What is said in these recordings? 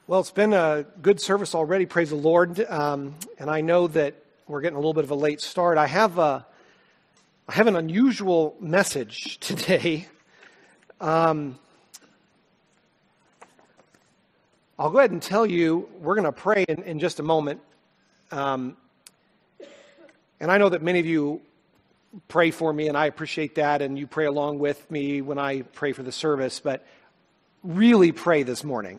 Well, it's been a good service already, praise the Lord. And I know that we're getting a little bit of a late start. I have an unusual message today. I'll go ahead and tell you, we're going to pray in just a moment. And I know that many of you pray for me, and I appreciate that, and you pray along with me when I pray for the service, but really pray this morning.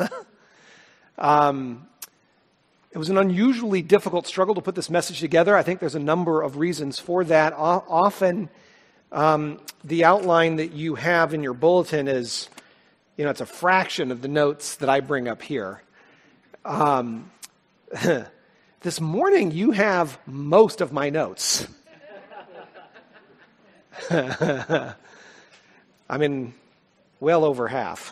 It was an unusually difficult struggle to put this message together. I think there's a number of reasons for that. Often, the outline that you have in your bulletin is, it's a fraction of the notes that I bring up here. This morning, you have most of my notes. I mean, well over half.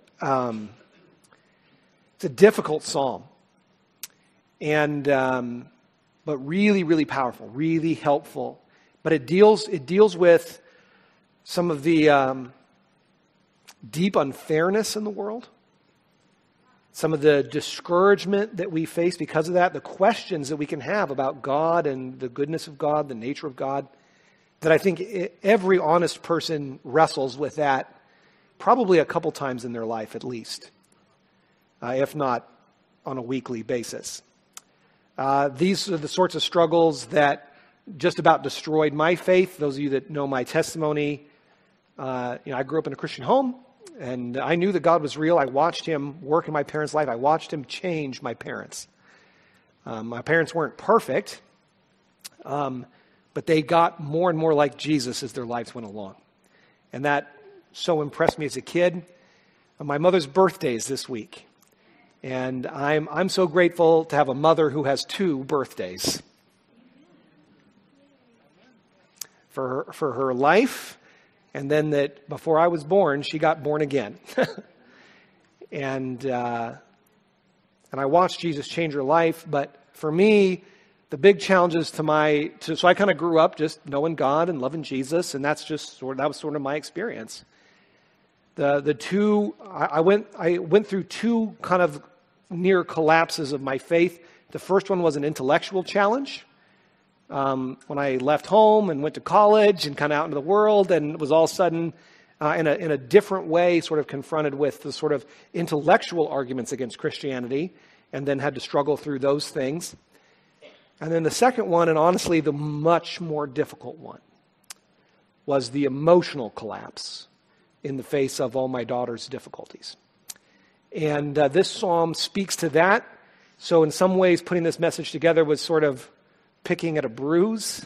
It's a difficult psalm, and but really, really powerful, really helpful. But it deals with some of the deep unfairness in the world, some of the discouragement that we face because of that, the questions that we can have about God and the goodness of God, the nature of God, that I think every honest person wrestles with that probably a couple times in their life at least. If not on a weekly basis. These are the sorts of struggles that just about destroyed my faith. Those of you that know my testimony, I grew up in a Christian home, and I knew that God was real. I watched Him work in my parents' life. I watched Him change my parents. My parents weren't perfect, but they got more and more like Jesus as their lives went along. And that so impressed me as a kid. My mother's birthday is this week. And I'm so grateful to have a mother who has 2 birthdays. For her life, and then that before I was born, she got born again. And I watched Jesus change her life, but for me, the big challenges so I kind of grew up just knowing God and loving Jesus, and that was sort of my experience. I went through 2 kind of near collapses of my faith. The first one was an intellectual challenge. When I left home and went to college and kind of out into the world, and was all of a sudden in a different way sort of confronted with the sort of intellectual arguments against Christianity, and then had to struggle through those things. And then the second one, and honestly the much more difficult one, was the emotional collapse in the face of all my daughter's difficulties. And this psalm speaks to that. So in some ways, putting this message together was sort of picking at a bruise.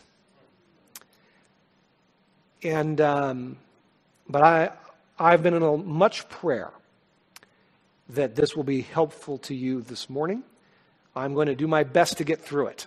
And but I've been in much prayer that this will be helpful to you this morning. I'm going to do my best to get through it.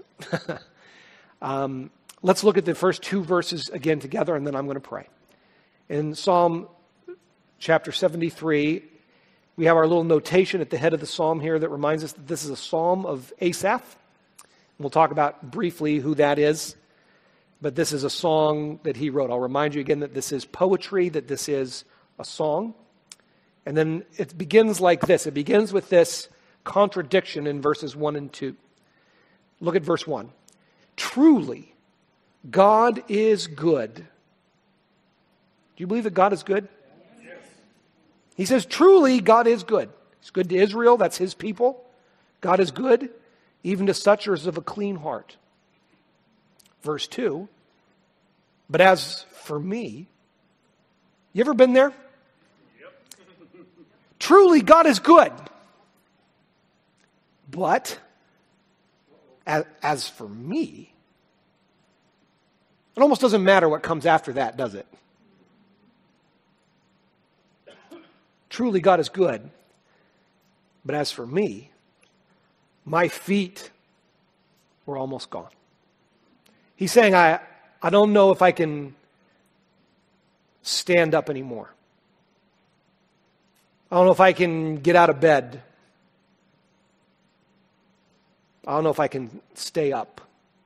Let's look at the first 2 verses again together, and then I'm going to pray. In Psalm chapter 73, we have our little notation at the head of the psalm here that reminds us that this is a psalm of Asaph. We'll talk about briefly who that is, but this is a song that he wrote. I'll remind you again that this is poetry, that this is a song. And then it begins like this. It begins with this contradiction in verses 1 and 2. Look at verse 1. Truly, God is good. Do you believe that God is good? He says, truly, God is good. He's good to Israel. That's His people. God is good, even to such as of a clean heart. Verse 2, but as for me, you ever been there? Yep. Truly, God is good. But as for me, it almost doesn't matter what comes after that, does it? Truly, God is good. But as for me, my feet were almost gone. He's saying, I don't know if I can stand up anymore. I don't know if I can get out of bed. I don't know if I can stay up.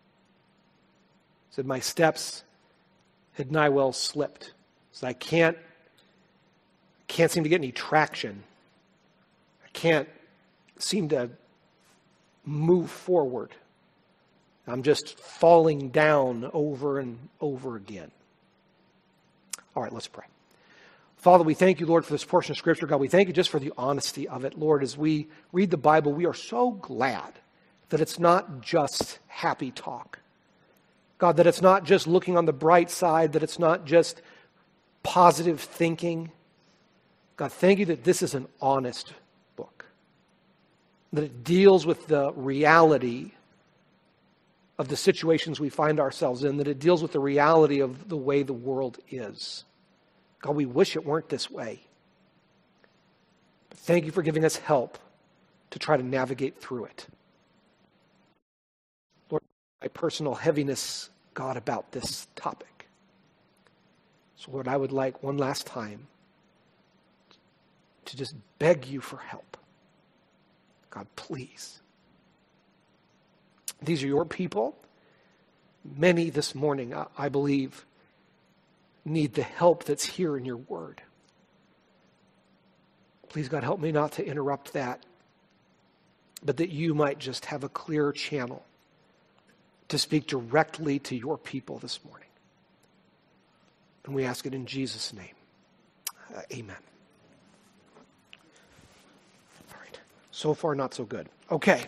He said, my steps had nigh well slipped. So I can't seem to get any traction. I can't seem to move forward. I'm just falling down over and over again. All right, let's pray. Father, we thank you, Lord, for this portion of Scripture. God, we thank you just for the honesty of it. Lord, as we read the Bible, we are so glad that it's not just happy talk. God, that it's not just looking on the bright side, that it's not just positive thinking. God, thank you that this is an honest book, that it deals with the reality of the situations we find ourselves in, that it deals with the reality of the way the world is. God, we wish it weren't this way. But thank you for giving us help to try to navigate through it. Lord, my personal heaviness, God, about this topic. So, Lord, I would like one last time to just beg you for help. God, please. These are your people. Many this morning, I believe, need the help that's here in your word. Please, God, help me not to interrupt that, but that you might just have a clear channel to speak directly to your people this morning. And we ask it in Jesus' name. Amen. All right. So far, not so good. Okay.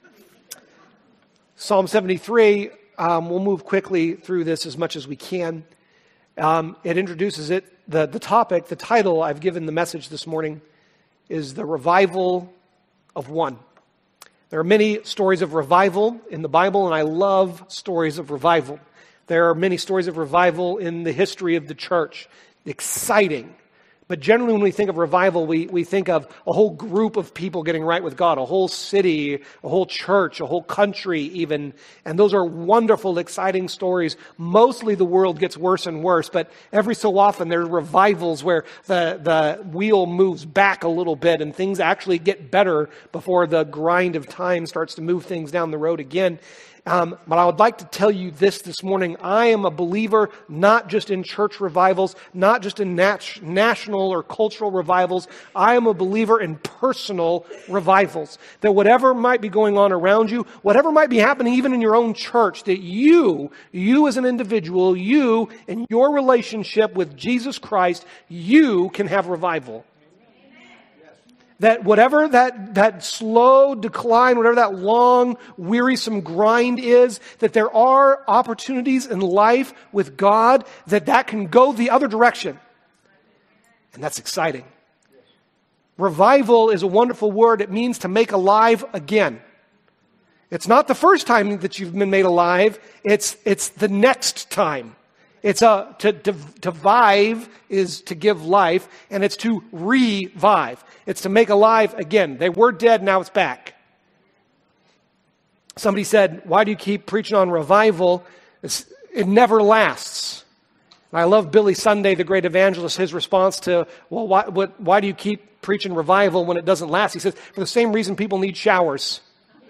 Psalm 73, we'll move quickly through this as much as we can. It introduces it. The topic, the title I've given the message this morning is The Revival of One. There are many stories of revival in the Bible, and I love stories of revival. There are many stories of revival in the history of the church. Exciting. But generally when we think of revival, we think of a whole group of people getting right with God, a whole city, a whole church, a whole country even. And those are wonderful, exciting stories. Mostly the world gets worse and worse, but every so often there are revivals where the wheel moves back a little bit and things actually get better before the grind of time starts to move things down the road again. But I would like to tell you this morning. I am a believer not just in church revivals, not just in national or cultural revivals. I am a believer in personal revivals. That whatever might be going on around you, whatever might be happening even in your own church, that you as an individual, you in your relationship with Jesus Christ, you can have revival. That whatever that slow decline, whatever that long, wearisome grind is, that there are opportunities in life with God that can go the other direction. And that's exciting. Revival is a wonderful word. It means to make alive again. It's not the first time that you've been made alive. It's the next time. It's to vive is to give life, and it's to revive. It's to make alive again. They were dead, now it's back. Somebody said, why do you keep preaching on revival? It never lasts. And I love Billy Sunday, the great evangelist, his response to, well, why do you keep preaching revival when it doesn't last? He says, for the same reason people need showers.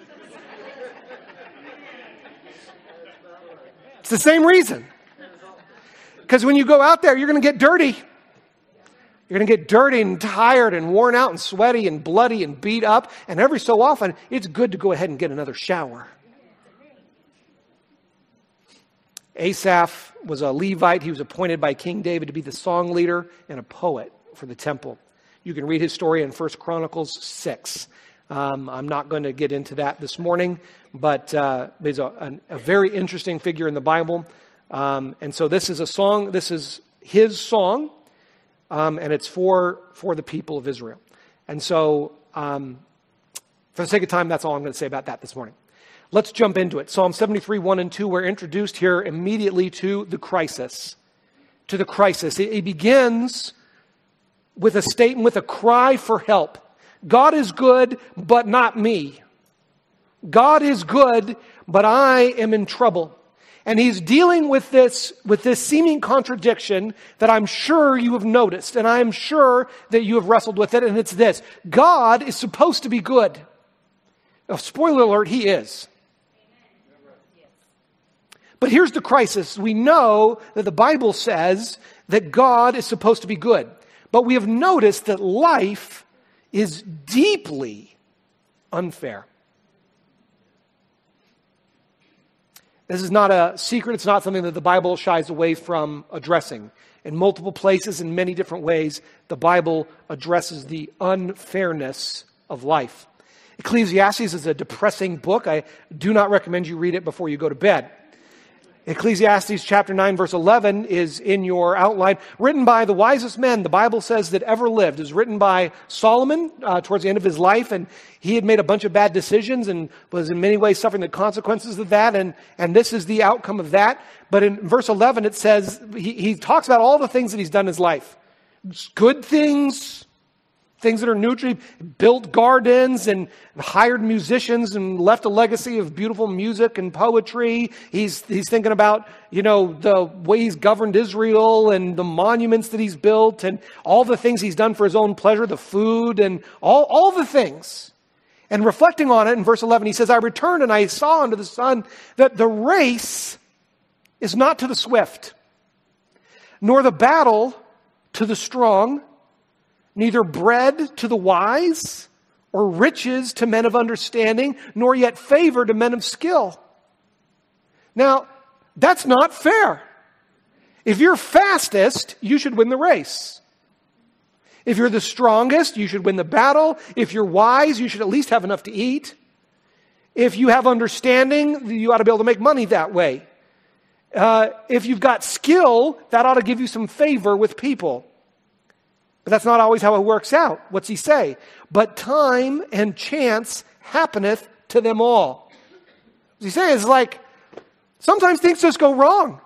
It's the same reason. Because when you go out there, you're going to get dirty. You're going to get dirty and tired and worn out and sweaty and bloody and beat up. And every so often, it's good to go ahead and get another shower. Asaph was a Levite. He was appointed by King David to be the song leader and a poet for the temple. You can read his story in 1 Chronicles 6. I'm not going to get into that this morning, but he's a very interesting figure in the Bible. And so this is a song, this is his song, and it's for the people of Israel. And so, for the sake of time, that's all I'm going to say about that this morning. Let's jump into it. Psalm 73, 1 and 2, we're introduced here immediately to the crisis. It begins with a statement, with a cry for help. God is good, but not me. God is good, but I am in trouble. And he's dealing with this seeming contradiction that I'm sure you have noticed, and I'm sure that you have wrestled with it, and it's this. God is supposed to be good. Now, spoiler alert, he is. But here's the crisis. We know that the Bible says that God is supposed to be good. But we have noticed that life is deeply, unfair. This is not a secret. It's not something that the Bible shies away from addressing. In multiple places, in many different ways, the Bible addresses the unfairness of life. Ecclesiastes is a depressing book. I do not recommend you read it before you go to bed. Ecclesiastes chapter 9, verse 11 is in your outline, written by the wisest men, the Bible says, that ever lived. It was written by Solomon towards the end of his life, and he had made a bunch of bad decisions and was in many ways suffering the consequences of that, and this is the outcome of that. But in verse 11, it says, he talks about all the things that he's done in his life. Good things, things that are neutral. He built gardens and hired musicians and left a legacy of beautiful music and poetry. He's thinking about, the way he's governed Israel and the monuments that he's built and all the things he's done for his own pleasure, the food and all the things. And reflecting on it in verse 11, he says, I returned and I saw under the sun that the race is not to the swift, nor the battle to the strong, neither bread to the wise, or riches to men of understanding, nor yet favor to men of skill. Now, that's not fair. If you're fastest, you should win the race. If you're the strongest, you should win the battle. If you're wise, you should at least have enough to eat. If you have understanding, you ought to be able to make money that way. If you've got skill, that ought to give you some favor with people. But that's not always how it works out. What's he say? But time and chance happeneth to them all. What he's saying is like, sometimes things just go wrong.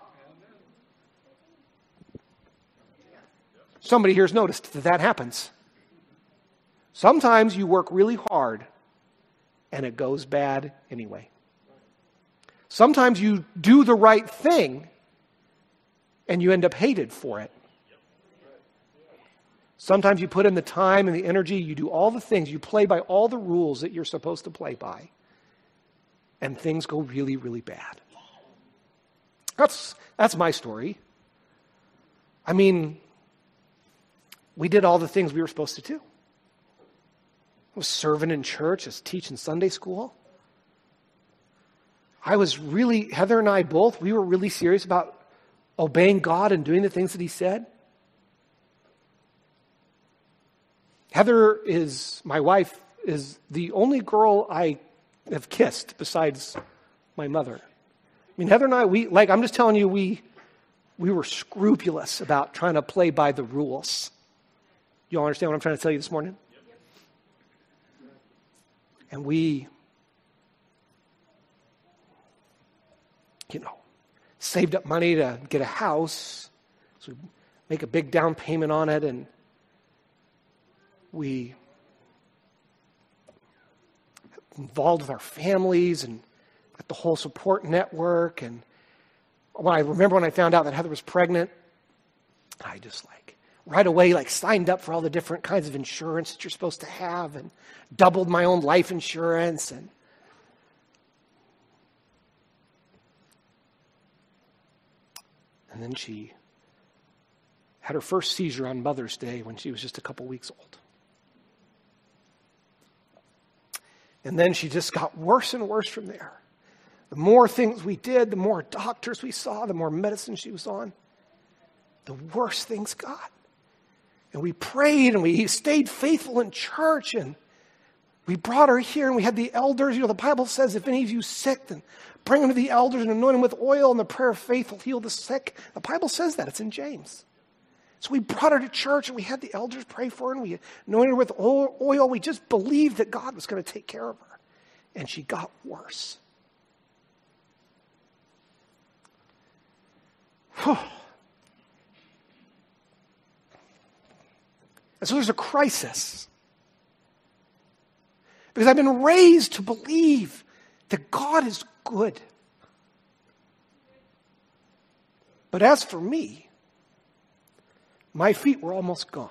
Somebody here's noticed that happens. Sometimes you work really hard and it goes bad anyway. Sometimes you do the right thing and you end up hated for it. Sometimes you put in the time and the energy, you do all the things, you play by all the rules that you're supposed to play by, and things go really, really bad. That's my story. I mean, we did all the things we were supposed to do. I was serving in church, I was teaching Sunday school. Heather and I both, we were really serious about obeying God and doing the things that he said. Heather my wife, is the only girl I have kissed besides my mother. I mean, Heather and I, I'm just telling you, we were scrupulous about trying to play by the rules. You all understand what I'm trying to tell you this morning? And we, saved up money to get a house. So we make a big down payment on it, and we involved with our families and got the whole support network. And I remember when I found out that Heather was pregnant, I just right away signed up for all the different kinds of insurance that you're supposed to have and doubled my own life insurance. And then she had her first seizure on Mother's Day when she was just a couple weeks old. And then she just got worse and worse from there. The more things we did, the more doctors we saw, the more medicine she was on, the worse things got. And we prayed and we stayed faithful in church, and we brought her here and we had the elders. The Bible says if any of you sick, then bring them to the elders and anoint them with oil, and the prayer of faith will heal the sick. The Bible says that. It's in James. So we brought her to church and we had the elders pray for her and we anointed her with oil. We just believed that God was going to take care of her. And she got worse. And so there's a crisis. Because I've been raised to believe that God is good. But as for me, my feet were almost gone.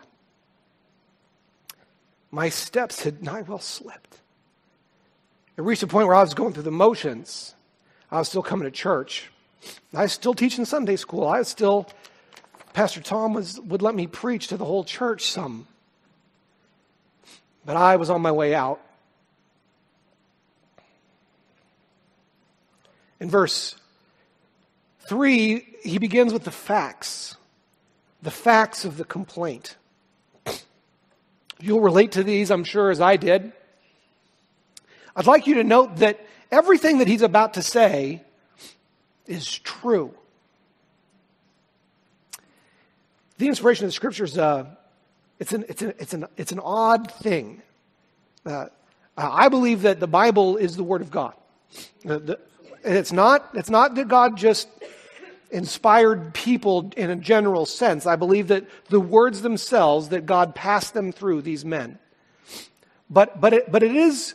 My steps had nigh well slipped. It reached a point where I was going through the motions. I was still coming to church. I was still teaching Sunday school. Pastor Tom would let me preach to the whole church some. But I was on my way out. In verse 3, he begins with the facts of the complaint. You'll relate to these, I'm sure, as I did. I'd like you to note that everything that he's about to say is true. The inspiration of the Scriptures, it's an odd thing. I believe that the Bible is the Word of God. It's not that God just inspired people in a general sense. I believe that the words themselves, that God passed them through these men. But it is,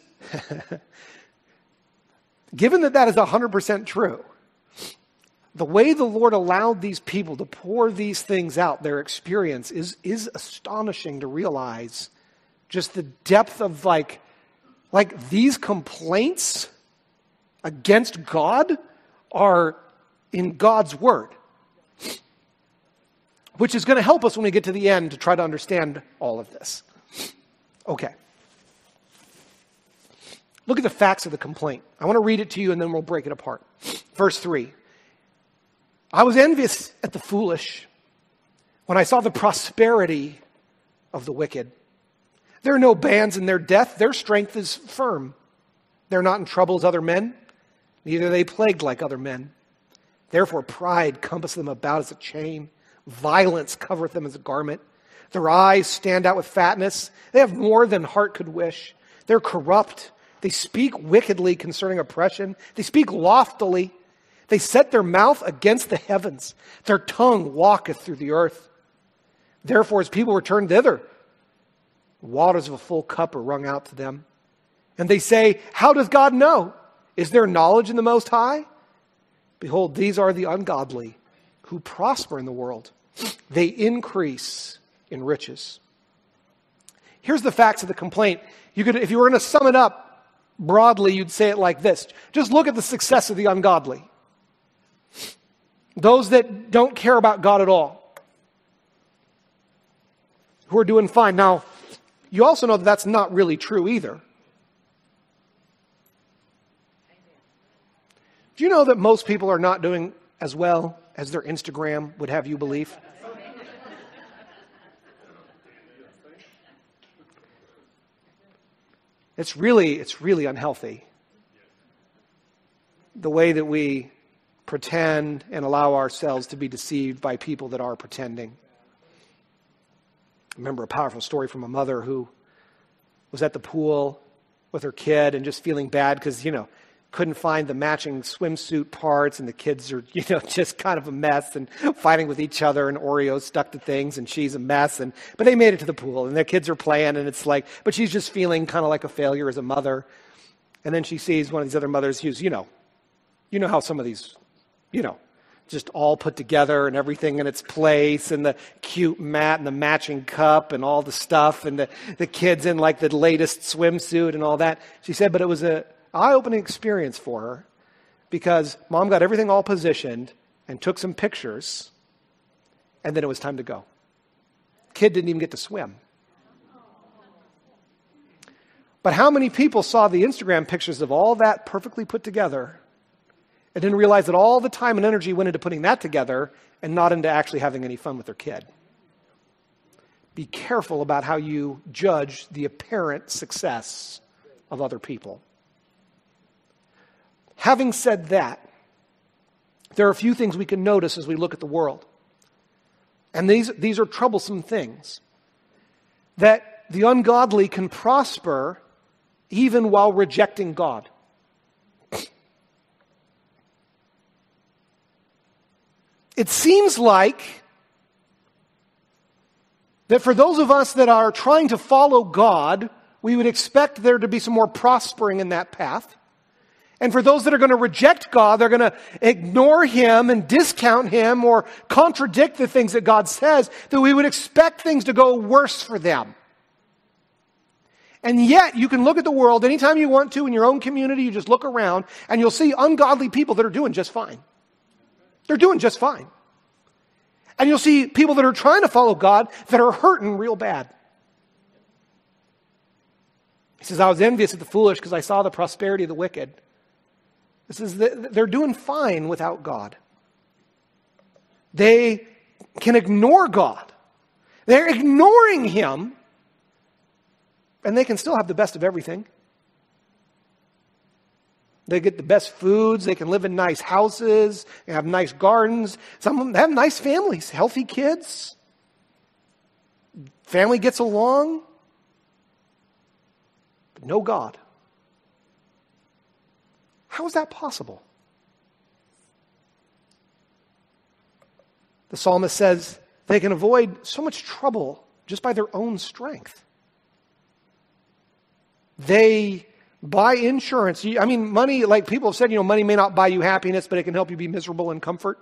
given that is 100% true, the way the Lord allowed these people to pour these things out, their experience, is astonishing to realize just the depth of like these complaints against God are in God's Word, which is going to help us when we get to the end to try to understand all of this. Okay. Look at the facts of the complaint. I want to read it to you and then we'll break it apart. Verse 3. I was envious at the foolish when I saw the prosperity of the wicked. There are no bands in their death. Their strength is firm. They're not in trouble as other men. Neither are they plagued like other men. Therefore pride compasseth them about as a chain. Violence covereth them as a garment. Their eyes stand out with fatness. They have more than heart could wish. They're corrupt. They speak wickedly concerning oppression. They speak loftily. They set their mouth against the heavens. Their tongue walketh through the earth. Therefore, as people return thither, waters of a full cup are wrung out to them. And they say, how does God know? Is there knowledge in the Most High? Behold, these are the ungodly who prosper in the world. They increase in riches. Here's the facts of the complaint. If you were going to sum it up broadly, you'd say it like this. Just look at the success of the ungodly. Those that don't care about God at all, who are doing fine. Now, you also know that that's not really true either. Do you know that most people are not doing as well as their Instagram would have you believe? It's really unhealthy. The way that we pretend and allow ourselves to be deceived by people that are pretending. I remember a powerful story from a mother who was at the pool with her kid and just feeling bad because, couldn't find the matching swimsuit parts and the kids are, just kind of a mess and fighting with each other and Oreos stuck to things and she's a mess. But they made it to the pool and their kids are playing and it's like, but she's just feeling kind of like a failure as a mother. And then she sees one of these other mothers who's, you know how some of these, just all put together and everything in its place and the cute mat and the matching cup and all the stuff and the kids in like the latest swimsuit and all that. She said, but it was an eye-opening experience for her because mom got everything all positioned and took some pictures and then it was time to go. Kid didn't even get to swim. But how many people saw the Instagram pictures of all that perfectly put together and didn't realize that all the time and energy went into putting that together and not into actually having any fun with their kid? Be careful about how you judge the apparent success of other people. Having said that, there are a few things we can notice as we look at the world. And these are troublesome things. That the ungodly can prosper even while rejecting God. It seems like that for those of us that are trying to follow God, we would expect there to be some more prospering in that path. And for those that are going to reject God, they're going to ignore Him and discount Him or contradict the things that God says, that we would expect things to go worse for them. And yet, you can look at the world anytime you want to in your own community, you just look around, and you'll see ungodly people that are doing just fine. They're doing just fine. And you'll see people that are trying to follow God that are hurting real bad. He says, I was envious of the foolish because I saw the prosperity of the wicked. This is they're doing fine without God. They can ignore God. They're ignoring Him, and they can still have the best of everything. They get the best foods. They can live in nice houses. They have nice gardens. Some of them have nice families, healthy kids. Family gets along. But no God. How is that possible? The psalmist says they can avoid so much trouble just by their own strength. They buy insurance. I mean, money, like people have said, money may not buy you happiness, but it can help you be miserable in comfort.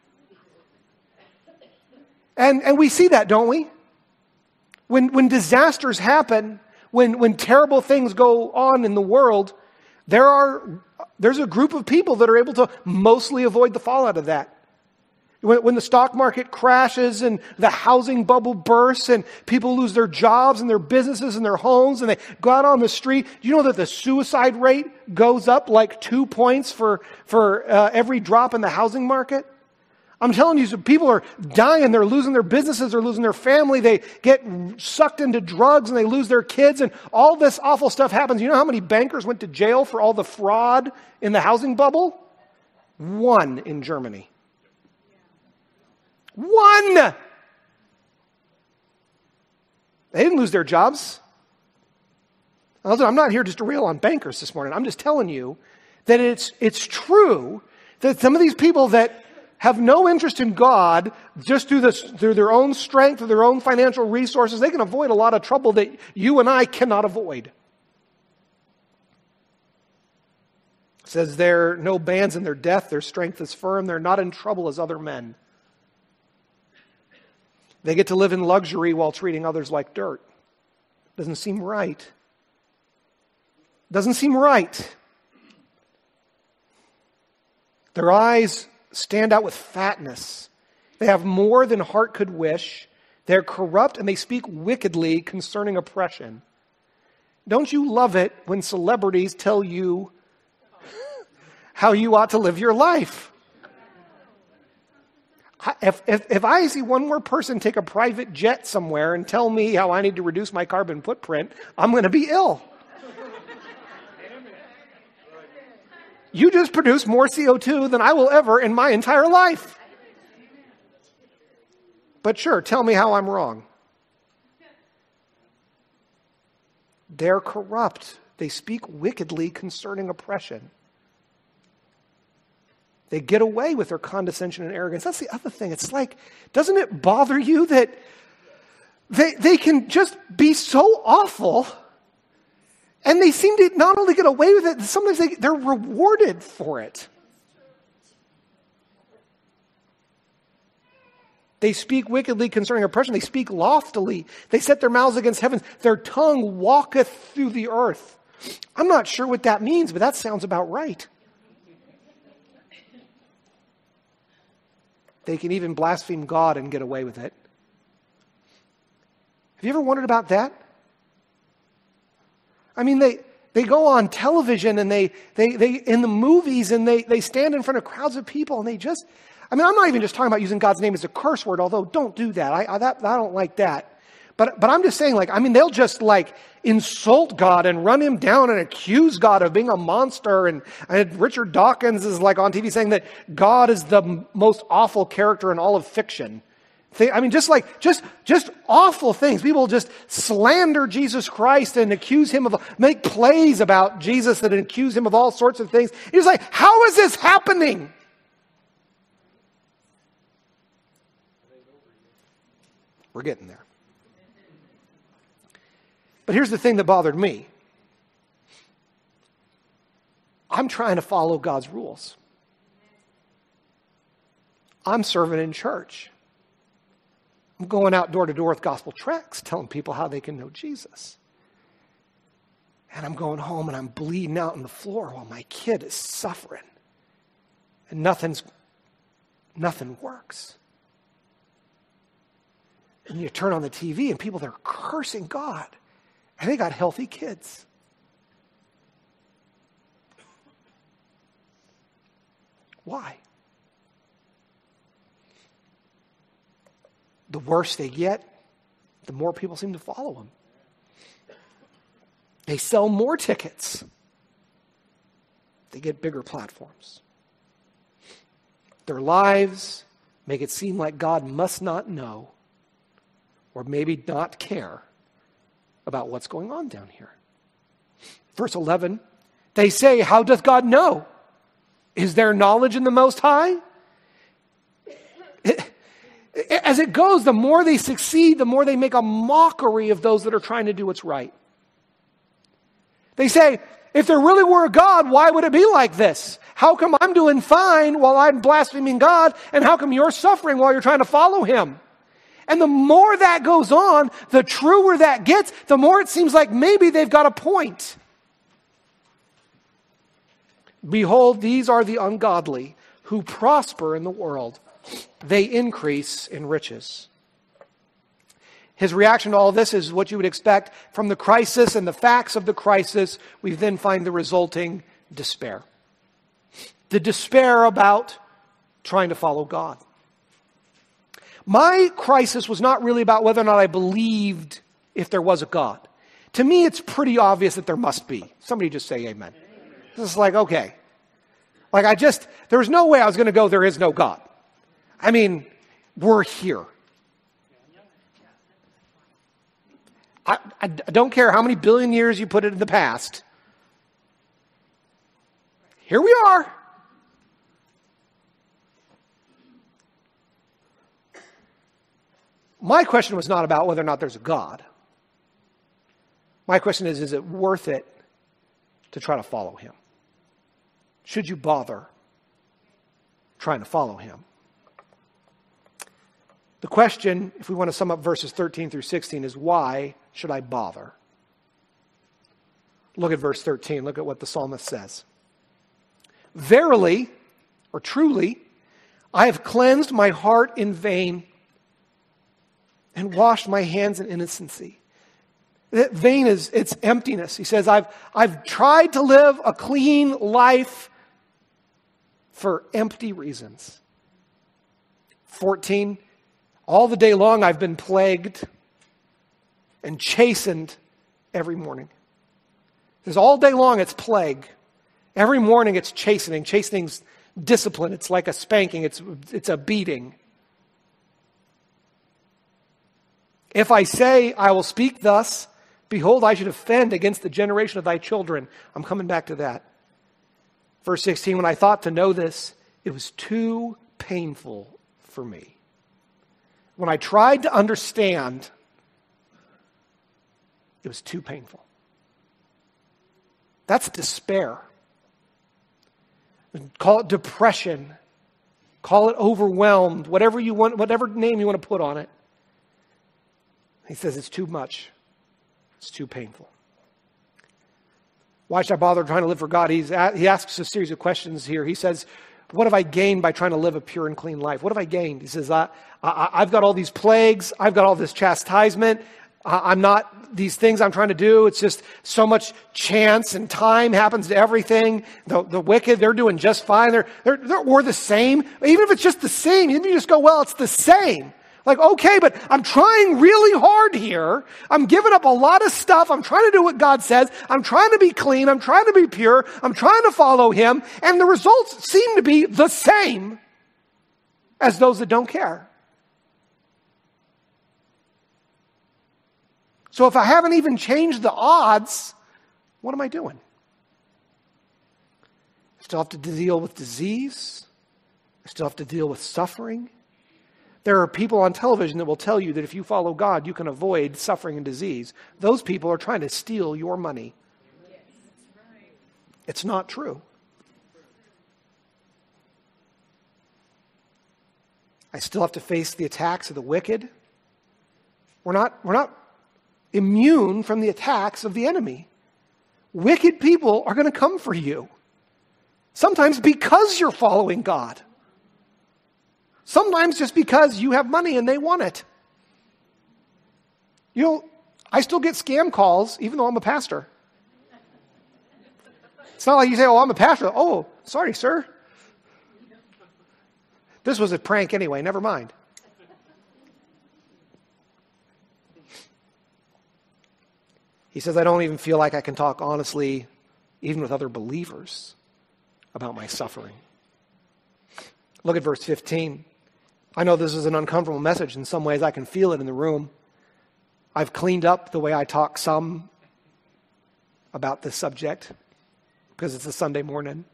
And we see that, don't we? When disasters happen, when terrible things go on in the world, there's a group of people that are able to mostly avoid the fallout of that. When the stock market crashes and the housing bubble bursts and people lose their jobs and their businesses and their homes and they go out on the street, do you know that the suicide rate goes up like 2 points for every drop in the housing market? I'm telling you, people are dying. They're losing their businesses. They're losing their family. They get sucked into drugs and they lose their kids and all this awful stuff happens. You know how many bankers went to jail for all the fraud in the housing bubble? 1 in Germany. 1! They didn't lose their jobs. I'm not here just to rail on bankers this morning. I'm just telling you that it's true that some of these people that have no interest in God, just through their own strength, through their own financial resources, they can avoid a lot of trouble that you and I cannot avoid. It says there are no bands in their death, their strength is firm, they're not in trouble as other men. They get to live in luxury while treating others like dirt. Doesn't seem right. Doesn't seem right. Their eyes stand out with fatness. They have more than heart could wish. They're corrupt and they speak wickedly concerning oppression. Don't you love it when celebrities tell you how you ought to live your life? If I see one more person take a private jet somewhere and tell me how I need to reduce my carbon footprint, I'm going to be ill. You just produce more CO2 than I will ever in my entire life. But sure, tell me how I'm wrong. They're corrupt. They speak wickedly concerning oppression. They get away with their condescension and arrogance. That's the other thing. It's like, doesn't it bother you that they can just be so awful and they seem to not only get away with it, sometimes they're rewarded for it. They speak wickedly concerning oppression. They speak loftily. They set their mouths against heaven. Their tongue walketh through the earth. I'm not sure what that means, but that sounds about right. They can even blaspheme God and get away with it. Have you ever wondered about that? I mean, they go on television and they in the movies and they stand in front of crowds of people and I'm not even just talking about using God's name as a curse word, although don't do that. I don't like that. But I'm just saying, they'll just insult God and run him down and accuse God of being a monster. And Richard Dawkins is on TV saying that God is the most awful character in all of fiction. Just awful things. People just slander Jesus Christ and accuse him make plays about Jesus that accuse him of all sorts of things. He's like, how is this happening? We're getting there. But here's the thing that bothered me. I'm trying to follow God's rules. I'm serving in church. I'm going out door to door with gospel tracts, telling people how they can know Jesus. And I'm going home and I'm bleeding out on the floor while my kid is suffering. And nothing works. And you turn on the TV and people, they're cursing God. And they got healthy kids. Why? The worse they get, the more people seem to follow them. They sell more tickets. They get bigger platforms. Their lives make it seem like God must not know or maybe not care about what's going on down here. Verse 11, they say, how doth God know? Is there knowledge in the Most High? As it goes, the more they succeed, the more they make a mockery of those that are trying to do what's right. They say, if there really were a God, why would it be like this? How come I'm doing fine while I'm blaspheming God? And how come you're suffering while you're trying to follow him? And the more that goes on, the truer that gets, the more it seems like maybe they've got a point. Behold, these are the ungodly who prosper in the world. They increase in riches. His reaction to all this is what you would expect from the crisis and the facts of the crisis. We then find the resulting despair. The despair about trying to follow God. My crisis was not really about whether or not I believed if there was a God. To me, it's pretty obvious that there must be. Somebody just say amen. This is like, okay. There was no way I was going to go, there is no God. I mean, we're here. I don't care how many billion years you put it in the past. Here we are. My question was not about whether or not there's a God. My question is it worth it to try to follow him? Should you bother trying to follow him? The question, if we want to sum up verses 13 through 16, is why should I bother? Look at verse 13. Look at what the psalmist says. Verily, or truly, I have cleansed my heart in vain and washed my hands in innocency. That vain is its emptiness. He says, I've tried to live a clean life for empty reasons. 14, all the day long I've been plagued and chastened every morning. Because all day long it's plague. Every morning it's chastening. Chastening's discipline. It's like a spanking. It's a beating. If I say I will speak thus, behold, I should offend against the generation of thy children. I'm coming back to that. Verse 16, when I thought to know this, it was too painful for me. When I tried to understand, it was too painful. That's despair. Call it depression. Call it overwhelmed. Whatever you want, whatever name you want to put on it. He says it's too much. It's too painful. Why should I bother trying to live for God? He asks a series of questions here. He says, what have I gained by trying to live a pure and clean life? What have I gained? He says, I've got all these plagues. I've got all this chastisement. These things I'm trying to do. It's just so much chance and time happens to everything. The wicked, they're doing just fine. We're the same. Even if it's just the same, you just go, well, it's the same. Like, okay, but I'm trying really hard here. I'm giving up a lot of stuff. I'm trying to do what God says. I'm trying to be clean. I'm trying to be pure. I'm trying to follow him. And the results seem to be the same as those that don't care. So if I haven't even changed the odds, what am I doing? I still have to deal with disease. I still have to deal with suffering. There are people on television that will tell you that if you follow God, you can avoid suffering and disease. Those people are trying to steal your money. Yes, that's right. It's not true. I still have to face the attacks of the wicked. We're not immune from the attacks of the enemy. Wicked people are going to come for you. Sometimes because you're following God. Sometimes just because you have money and they want it. You know, I still get scam calls even though I'm a pastor. It's not like you say, oh, I'm a pastor. Oh, sorry, sir. This was a prank anyway, never mind. He says, I don't even feel like I can talk honestly, even with other believers, about my suffering. Look at verse 15. I know this is an uncomfortable message. In some ways, I can feel it in the room. I've cleaned up the way I talk some about this subject because it's a Sunday morning.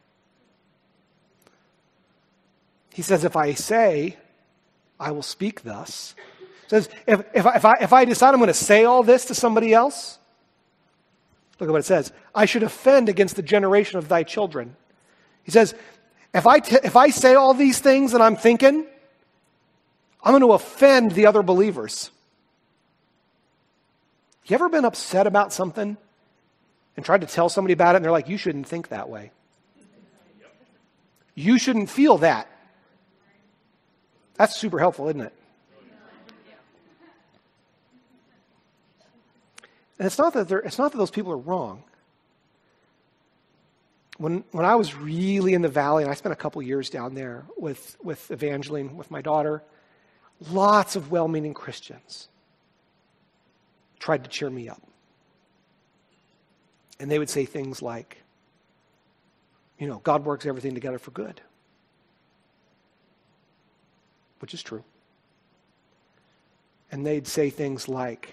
He says, if I say, I will speak thus. He says, if I decide I'm going to say all this to somebody else, look at what it says. I should offend against the generation of thy children. He says, if I say all these things that I'm thinking, I'm going to offend the other believers. You ever been upset about something and tried to tell somebody about it and they're like, you shouldn't think that way. You shouldn't feel that. That's super helpful, isn't it? And it's not that those people are wrong. When I was really in the valley, and I spent a couple years down there with Evangeline, with my daughter, lots of well-meaning Christians tried to cheer me up. And they would say things like, God works everything together for good. Which is true. And they'd say things like,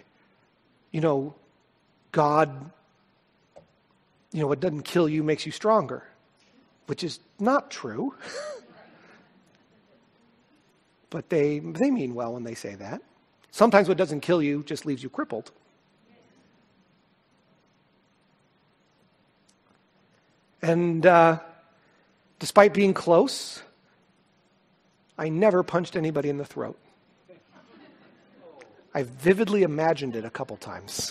God, what doesn't kill you makes you stronger, which is not true. But they mean well when they say that. Sometimes what doesn't kill you just leaves you crippled. And despite being close, I never punched anybody in the throat. I vividly imagined it a couple times.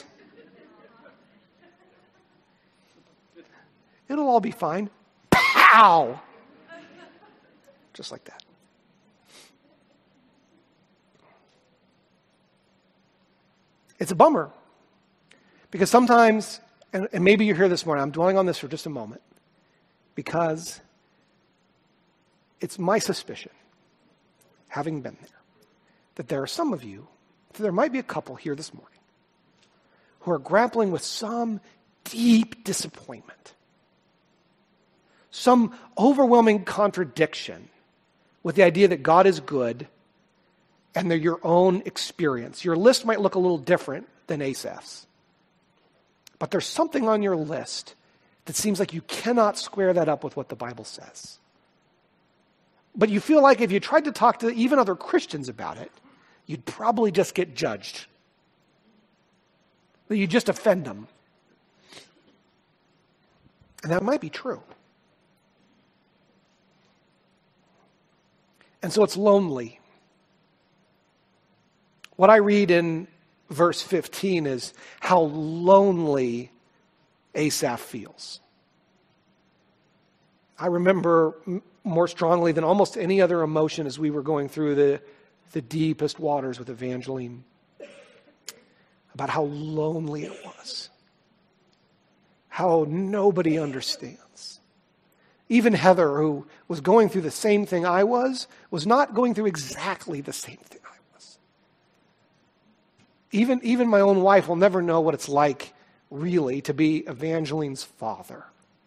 It'll all be fine. Pow! Just like that. It's a bummer. Because sometimes, and maybe you're here this morning, I'm dwelling on this for just a moment. Because it's my suspicion, having been there, that there are some of you, there might be a couple here this morning, who are grappling with some deep disappointment, some overwhelming contradiction with the idea that God is good and they're your own experience. Your list might look a little different than Asaph's, but there's something on your list that seems like you cannot square that up with what the Bible says. But you feel like if you tried to talk to even other Christians about it, you'd probably just get judged. That you'd just offend them. And that might be true. And so it's lonely. What I read in verse 15 is how lonely Asaph feels. I remember more strongly than almost any other emotion as we were going through the deepest waters with Evangeline about how lonely it was. How nobody understands. Even Heather, who was going through the same thing I was not going through exactly the same thing I was. Even my own wife will never know what it's like, really, to be Evangeline's father.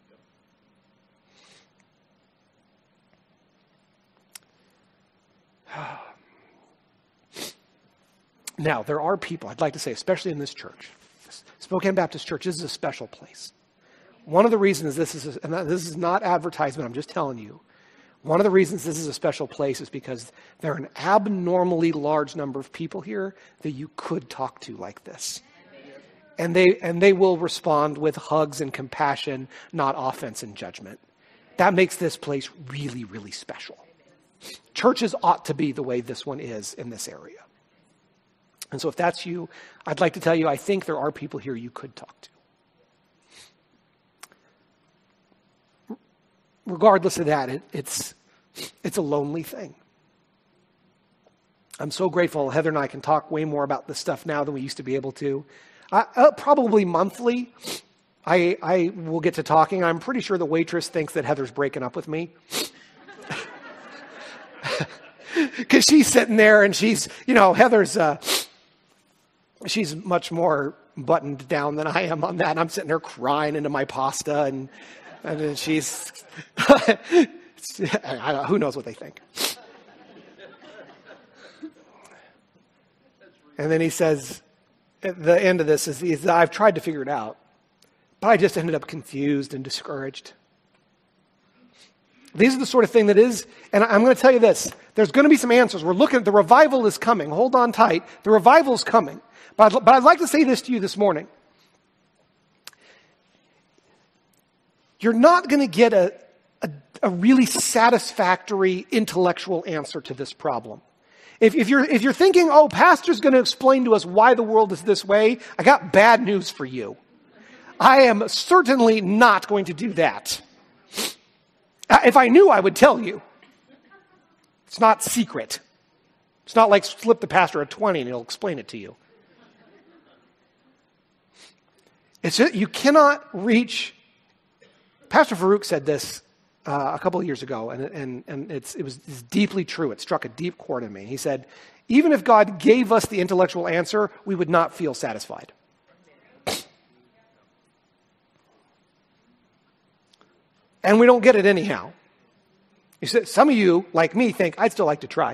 Now, there are people, I'd like to say, especially in this church, Spokane Baptist Church, this is a special place. One of the reasons this is not advertisement, I'm just telling you. One of the reasons this is a special place is because there are an abnormally large number of people here that you could talk to like this. And they will respond with hugs and compassion, not offense and judgment. That makes this place really, really special. Churches ought to be the way this one is in this area. And so if that's you, I'd like to tell you, I think there are people here you could talk to. Regardless of that, it's a lonely thing. I'm so grateful Heather and I can talk way more about this stuff now than we used to be able to. Probably monthly, I will get to talking. I'm pretty sure the waitress thinks that Heather's breaking up with me. because she's sitting there and she's, Heather's, she's much more buttoned down than I am on that. And I'm sitting there crying into my pasta and then she's, who knows what they think. And then he says, at the end of this is I've tried to figure it out, but I just ended up confused and discouraged. These are the sort of thing that is, and I'm going to tell you this, there's going to be some answers. We're looking at the revival is coming. Hold on tight. The revival is coming. But I'd like to say this to you this morning. You're not going to get a really satisfactory intellectual answer to this problem. If you're thinking, oh, pastor's going to explain to us why the world is this way, I got bad news for you. I am certainly not going to do that. If I knew, I would tell you. It's not secret. It's not like slip the pastor a 20 and he'll explain it to you. You cannot reach. Pastor Farouk said this a couple of years ago, and it's deeply true. It struck a deep chord in me. He said, even if God gave us the intellectual answer, we would not feel satisfied. And we don't get it anyhow. He said, some of you, like me, think, I'd still like to try.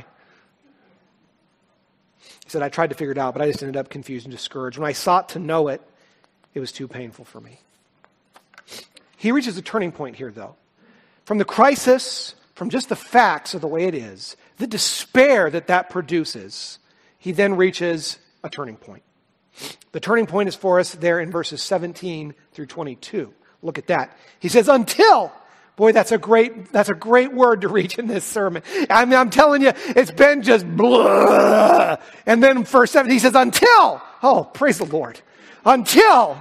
He said, I tried to figure it out, but I just ended up confused and discouraged. When I sought to know it, it was too painful for me. He reaches a turning point here, though. From the crisis, from just the facts of the way it is, the despair that produces, he then reaches a turning point. The turning point is for us there in verses 17 through 22. Look at that. He says, until. Boy, that's a great word to reach in this sermon. I mean, I'm telling you, it's been just blah. And then verse 7, he says, until. Oh, praise the Lord. Until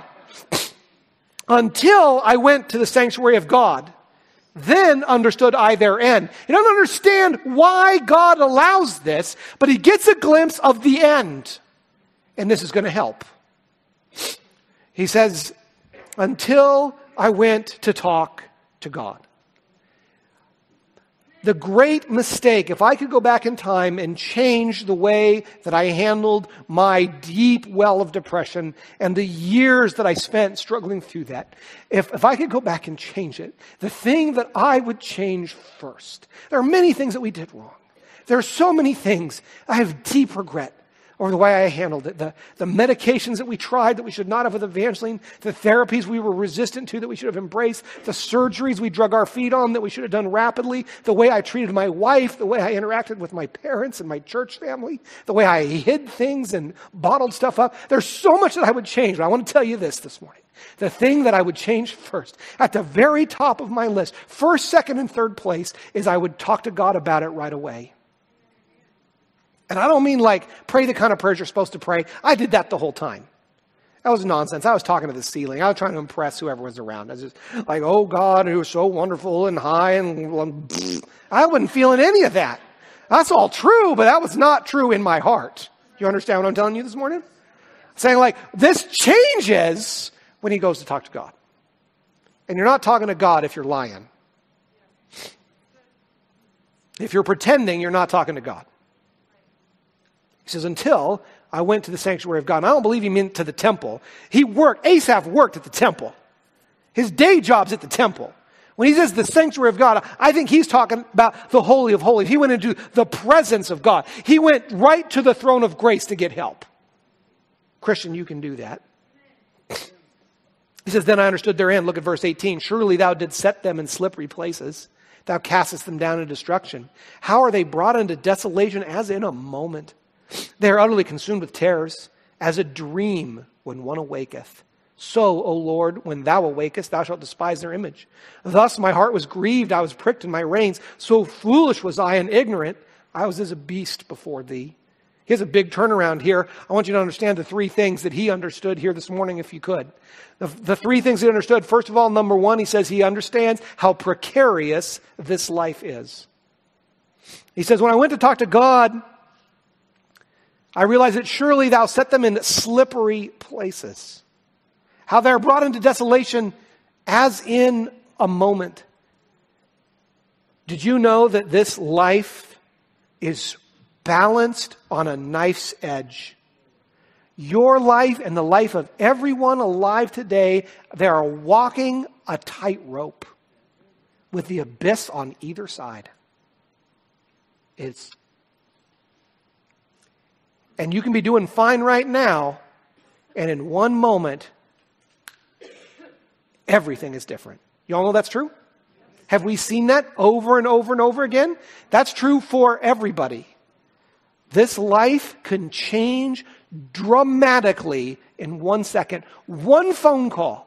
I went to the sanctuary of God, then understood I their end. You don't understand why God allows this, but he gets a glimpse of the end. And this is going to help. He says, until I went to talk to God. The great mistake, if I could go back in time and change the way that I handled my deep well of depression and the years that I spent struggling through that, if I could go back and change it, the thing that I would change first, there are many things that we did wrong. There are so many things I have deep regret over the way I handled it. The medications that we tried that we should not have with Evangeline, the therapies we were resistant to that we should have embraced, the surgeries we drug our feet on that we should have done rapidly, the way I treated my wife, the way I interacted with my parents and my church family, the way I hid things and bottled stuff up. There's so much that I would change, but I want to tell you this morning. The thing that I would change first, at the very top of my list, first, second, and third place, is I would talk to God about it right away. And I don't mean like pray the kind of prayers you're supposed to pray. I did that the whole time. That was nonsense. I was talking to the ceiling. I was trying to impress whoever was around. I was just like, oh God, it was so wonderful and high. And I wasn't feeling any of that. That's all true, but that was not true in my heart. You understand what I'm telling you this morning? Saying like, this changes when he goes to talk to God. And you're not talking to God if you're lying. If you're pretending, you're not talking to God. He says, until I went to the sanctuary of God. And I don't believe he meant to the temple. Asaph worked at the temple. His day job's at the temple. When he says the sanctuary of God, I think he's talking about the Holy of Holies. He went into the presence of God. He went right to the throne of grace to get help. Christian, you can do that. He says, then I understood their end. Look at verse 18. Surely thou didst set them in slippery places. Thou castest them down in destruction. How are they brought into desolation as in a moment? They are utterly consumed with terrors, as a dream when one awaketh. So, O Lord, when thou awakest, thou shalt despise their image. Thus my heart was grieved, I was pricked in my reins. So foolish was I and ignorant, I was as a beast before thee. He has a big turnaround here. I want you to understand the three things that he understood here this morning, if you could. The three things he understood. First of all, number one, he says he understands how precarious this life is. He says, when I went to talk to God, I realized that surely thou set them in slippery places. How they're brought into desolation as in a moment. Did you know that this life is balanced on a knife's edge. Your life and the life of everyone alive today, they are walking a tightrope with the abyss on either side. And you can be doing fine right now, and in one moment, everything is different. You all know that's true? Have we seen that over and over and over again? That's true for everybody. This life can change dramatically in 1 second. One phone call.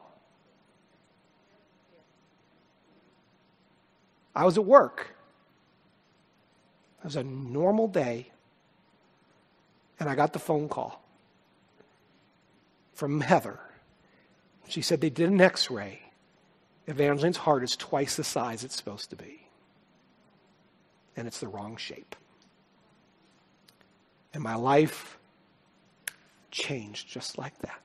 I was at work. It was a normal day. And I got the phone call from Heather. She said they did an x-ray. Evangeline's heart is twice the size it's supposed to be. And it's the wrong shape. And my life changed just like that.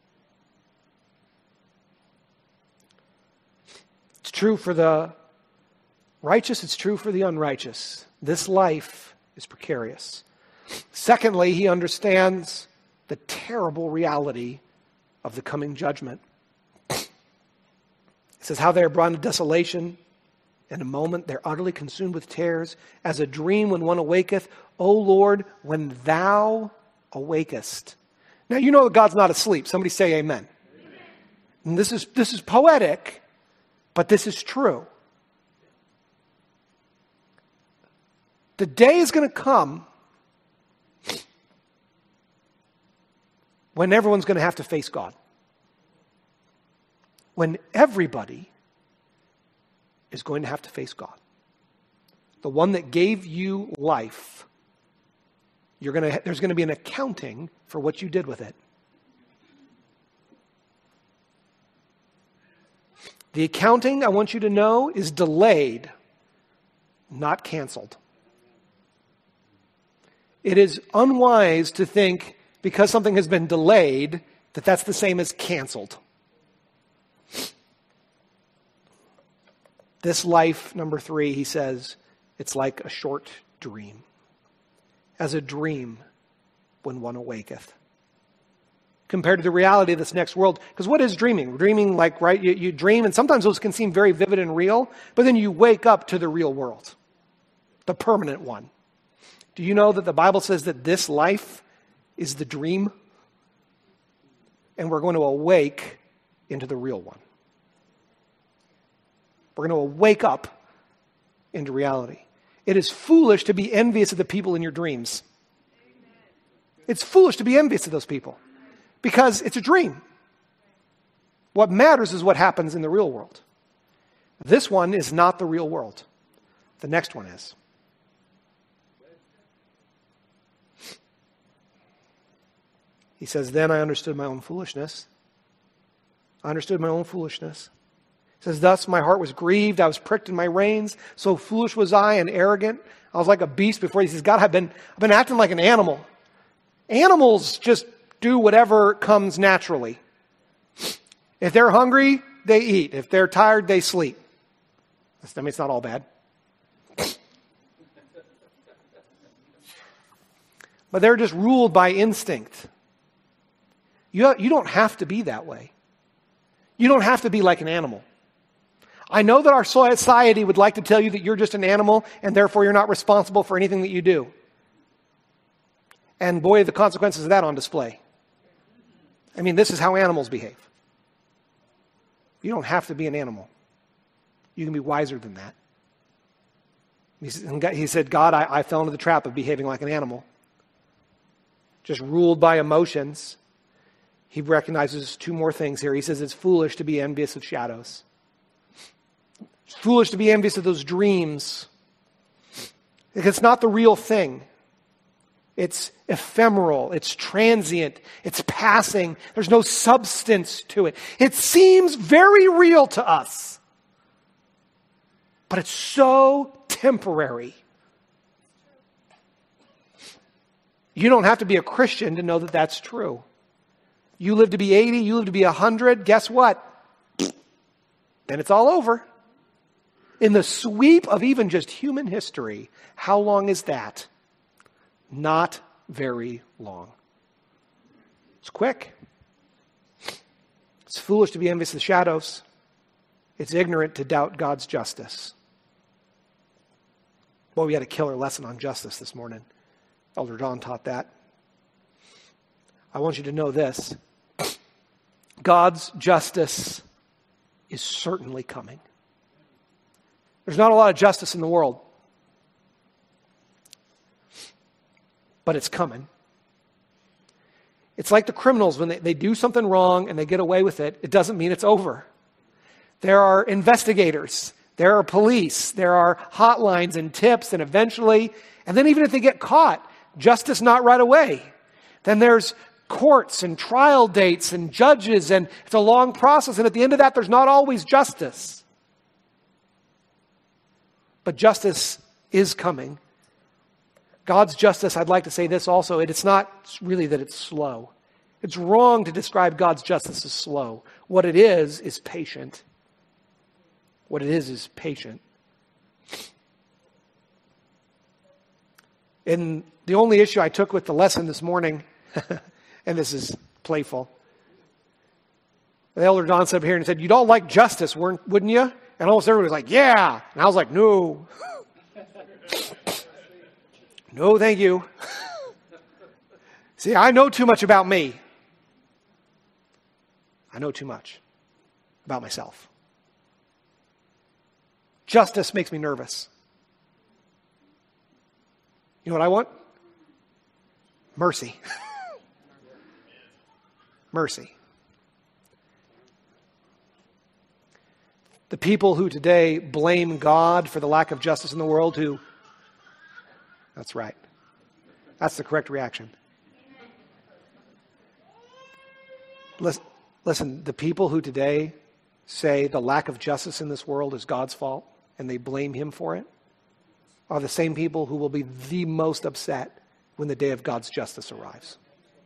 It's true for the righteous, it's true for the unrighteous. This life is precarious. Secondly, he understands the terrible reality of the coming judgment. It says, how they are brought into desolation. In a moment, they're utterly consumed with terrors. As a dream when one awaketh, O Lord, when thou awakest. Now, you know that God's not asleep. Somebody say amen. Amen. And this is poetic, but this is true. The day is going to come when everyone's going to have to face God. When everybody is going to have to face God. The one that gave you life. There's going to be an accounting for what you did with it. The accounting, I want you to know, is delayed, not canceled. It is unwise to think because something has been delayed that that's the same as canceled. This life, number 3, he says, it's like a short dream. As a dream when one awaketh. Compared to the reality of this next world. Because what is dreaming? Dreaming like, right, you dream, and sometimes those can seem very vivid and real, but then you wake up to the real world. The permanent one. Do you know that the Bible says that this life is the dream? And we're going to awake into the real one. We're going to wake up into reality. It is foolish to be envious of the people in your dreams. It's foolish to be envious of those people because it's a dream. What matters is what happens in the real world. This one is not the real world. The next one is. He says, then I understood my own foolishness. I understood my own foolishness. He says, thus my heart was grieved. I was pricked in my reins. So foolish was I and arrogant. I was like a beast before. He says, God, I've been acting like an animal. Animals just do whatever comes naturally. If they're hungry, they eat. If they're tired, they sleep. I mean, it's not all bad. But they're just ruled by instinct. You don't have to be that way. You don't have to be like an animal. I know that our society would like to tell you that you're just an animal and therefore you're not responsible for anything that you do. And boy, the consequences of that on display. I mean, this is how animals behave. You don't have to be an animal. You can be wiser than that. He said, God, I fell into the trap of behaving like an animal. Just ruled by emotions. He recognizes 2 more things here. He says it's foolish to be envious of shadows. It's foolish to be envious of those dreams. It's not the real thing. It's ephemeral. It's transient. It's passing. There's no substance to it. It seems very real to us. But it's so temporary. You don't have to be a Christian to know that that's true. You live to be 80, you live to be 100, guess what? Then it's all over. In the sweep of even just human history, how long is that? Not very long. It's quick. It's foolish to be envious of the shadows. It's ignorant to doubt God's justice. Boy, we had a killer lesson on justice this morning. Elder Don taught that. I want you to know this. God's justice is certainly coming. There's not a lot of justice in the world, but it's coming. It's like the criminals when they do something wrong and they get away with it. It doesn't mean it's over. There are investigators. There are police. There are hotlines and tips, and eventually, and then even if they get caught, justice not right away. Then there's courts and trial dates and judges, and it's a long process, and at the end of that, there's not always justice. But justice is coming. God's justice, I'd like to say this also, it's not really that it's slow. It's wrong to describe God's justice as slow. What it is patient. What it is patient. And the only issue I took with the lesson this morning, and this is playful, the Elder Don stood up here and said, "You'd all like justice, wouldn't you?" And almost everybody was like, "Yeah." And I was like, "No." No, thank you. See, I know too much about me. I know too much about myself. Justice makes me nervous. You know what I want? Mercy. Mercy. The people who today blame God for the lack of justice in the world, that's right. That's the correct reaction. Listen, the people who today say the lack of justice in this world is God's fault and they blame him for it are the same people who will be the most upset when the day of God's justice arrives.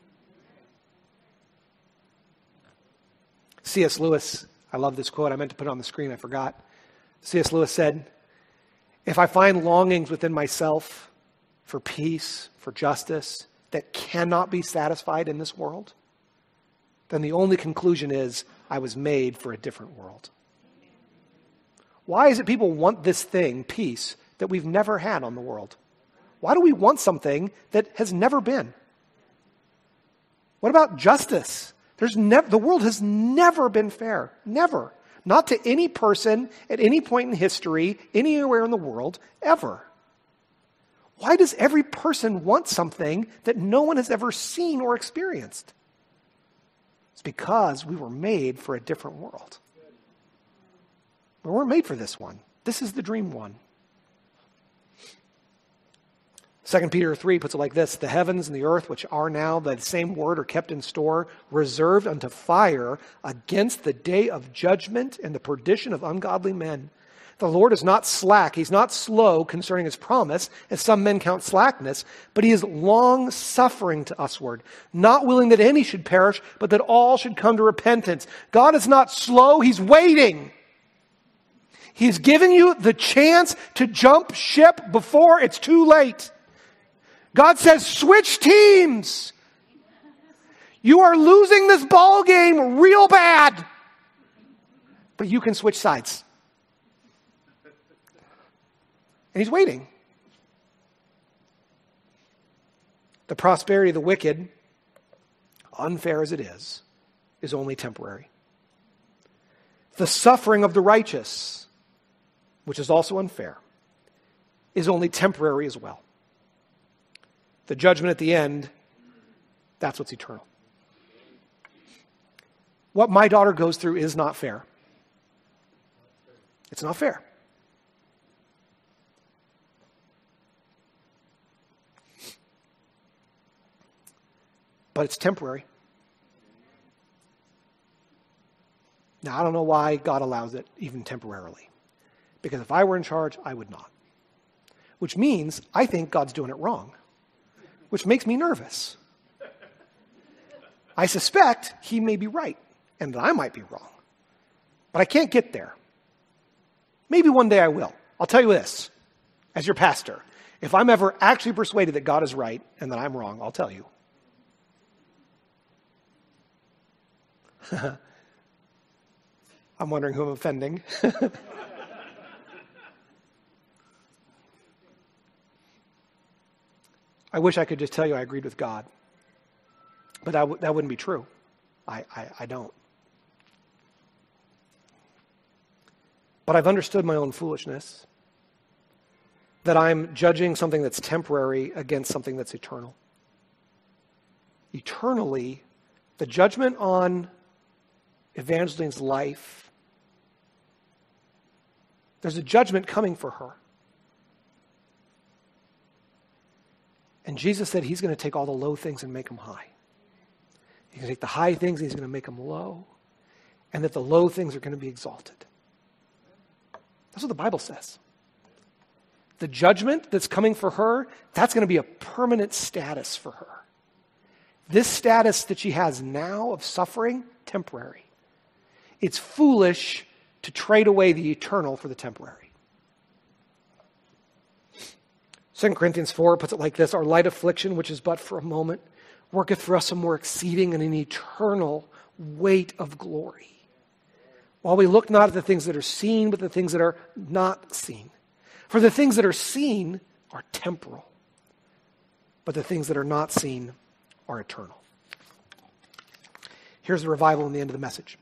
C.S. Lewis, I love this quote. I meant to put it on the screen. I forgot. C.S. Lewis said, "If I find longings within myself for peace, for justice, that cannot be satisfied in this world, then the only conclusion is I was made for a different world." Why is it people want this thing, peace, that we've never had on the world? Why do we want something that has never been? What about justice? The world has never been fair. Never. Not to any person at any point in history, anywhere in the world, ever. Why does every person want something that no one has ever seen or experienced? It's because we were made for a different world. We weren't made for this one. This is the dream one. 2 Peter 3 puts it like this: "The heavens and the earth, which are now, by the same word, are kept in store, reserved unto fire against the day of judgment and the perdition of ungodly men. The Lord is not slack, he's not slow concerning his promise, as some men count slackness, but he is long-suffering to usward, not willing that any should perish, but that all should come to repentance." God is not slow, he's waiting. He's giving you the chance to jump ship before it's too late. God says, switch teams. You are losing this ball game real bad, but you can switch sides. And he's waiting. The prosperity of the wicked, unfair as it is only temporary. The suffering of the righteous, which is also unfair, is only temporary as well. The judgment at the end, that's what's eternal. What my daughter goes through is not fair. It's not fair. But it's temporary. Now, I don't know why God allows it, even temporarily. Because if I were in charge, I would not. Which means I think God's doing it wrong. Which makes me nervous. I suspect he may be right, and that I might be wrong. But I can't get there. Maybe one day I will. I'll tell you this, as your pastor. If I'm ever actually persuaded that God is right and that I'm wrong, I'll tell you. I'm wondering who I'm offending. I wish I could just tell you I agreed with God. But that wouldn't be true. I don't. But I've understood my own foolishness. That I'm judging something that's temporary against something that's eternal. Eternally, the judgment on Evangeline's life, there's a judgment coming for her. And Jesus said he's going to take all the low things and make them high. He's going to take the high things and he's going to make them low. And that the low things are going to be exalted. That's what the Bible says. The judgment that's coming for her, that's going to be a permanent status for her. This status that she has now of suffering, temporary. It's foolish to trade away the eternal for the temporary. 2 Corinthians 4 puts it like this: our light affliction, which is but for a moment, worketh for us a more exceeding and an eternal weight of glory. While we look not at the things that are seen, but the things that are not seen. For the things that are seen are temporal, but the things that are not seen are eternal. Here's the revival in the end of the message.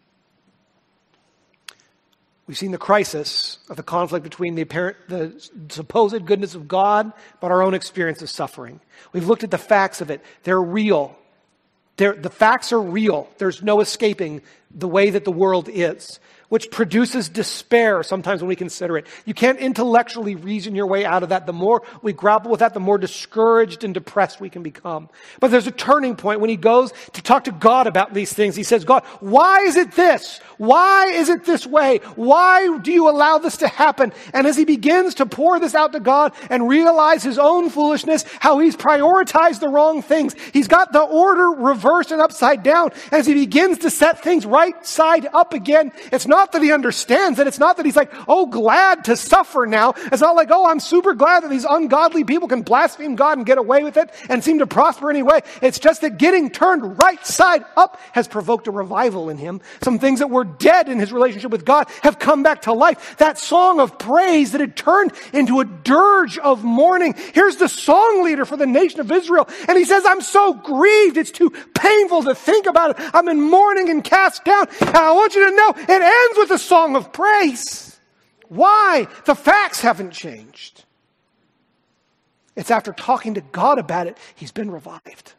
We've seen the crisis of the conflict between the supposed goodness of God, but our own experience of suffering. We've looked at the facts of it. They're real. The facts are real. There's no escaping the way that the world is, which produces despair sometimes when we consider it. You can't intellectually reason your way out of that. The more we grapple with that, the more discouraged and depressed we can become. But there's a turning point when he goes to talk to God about these things. He says, God, why is it this? Why is it this way? Why do you allow this to happen? And as he begins to pour this out to God and realize his own foolishness, how he's prioritized the wrong things. He's got the order reversed and upside down. As he begins to set things right side up again, it's not that he understands it. It's not that he's like, oh, glad to suffer now. It's not like, oh, I'm super glad that these ungodly people can blaspheme God and get away with it and seem to prosper anyway. It's just that getting turned right side up has provoked a revival in him. Some things that were dead in his relationship with God have come back to life. That song of praise that had turned into a dirge of mourning. Here's the song leader for the nation of Israel. And he says, I'm so grieved. It's too painful to think about it. I'm in mourning and cast down. And I want you to know it ends with a song of praise. Why? The facts haven't changed. It's after talking to God about it, he's been revived.